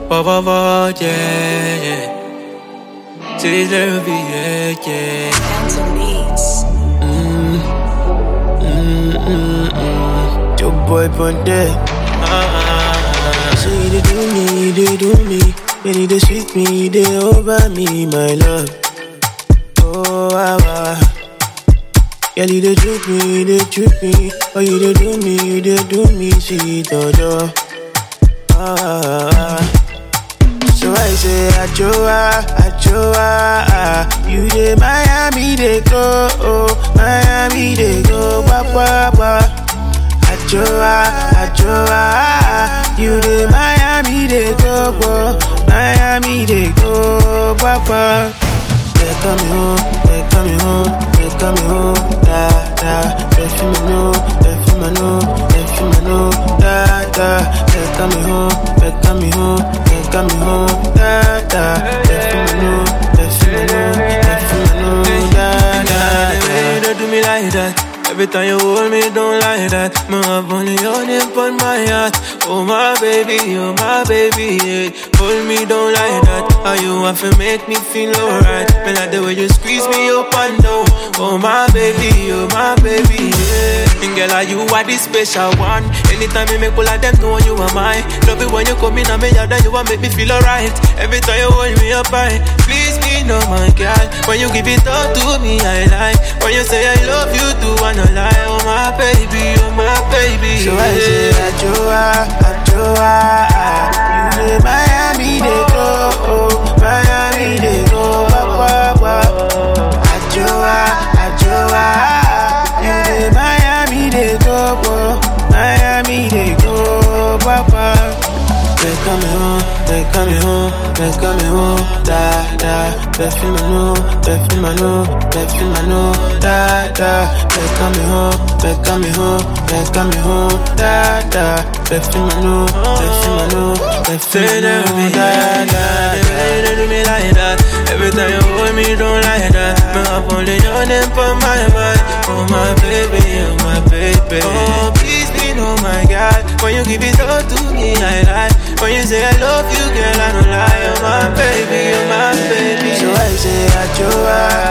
yeah. C'est la vie, yeah. Phantom Beats. Your boy Ponte. So you dey do me, when you dey sweet me, you dey over me, my love. Oh, girl, you dey treat me, oh you dey do me, sweet dodo. So I say, Ajoa, you dey Miami, dey go, Miami, dey go, papa. Ajoa, you dey Miami, dey go, Miami, dey go, papa. They coming home, da. They feel me no, da. They coming home, da. They feel me no, da. Don't do me like that. Every time you hold me, don't like that. My have only your name on my heart. Oh my baby, yeah. Hold me, don't like that. How you want to make me feel alright? Me like the way you squeeze me up and down. Oh my baby, yeah. And girl, are you are the special one? Anytime you make all of them know you are mine. Love it when you come in and me out and you want make me feel alright. Every time you hold me up high, please me know my girl. When you give it all to me, I like. When you say I love you, do I no lie? Oh my baby, So I say, Ajoa, you dey Miami, dey go, Miami, dey go, papa. Ajoa, you dey Miami, dey go, Miami, dey go, papa. They coming home, da. They feel me no, da. They coming home, da. They feel me no, da. They do me like that. Every time you hold me, don't like that. Me have only your name for my mind. Oh my baby, oh please be know my God. When you give it all to me, I like. When you say I love you, girl, I don't lie. Oh my baby, So I say, Ajoa,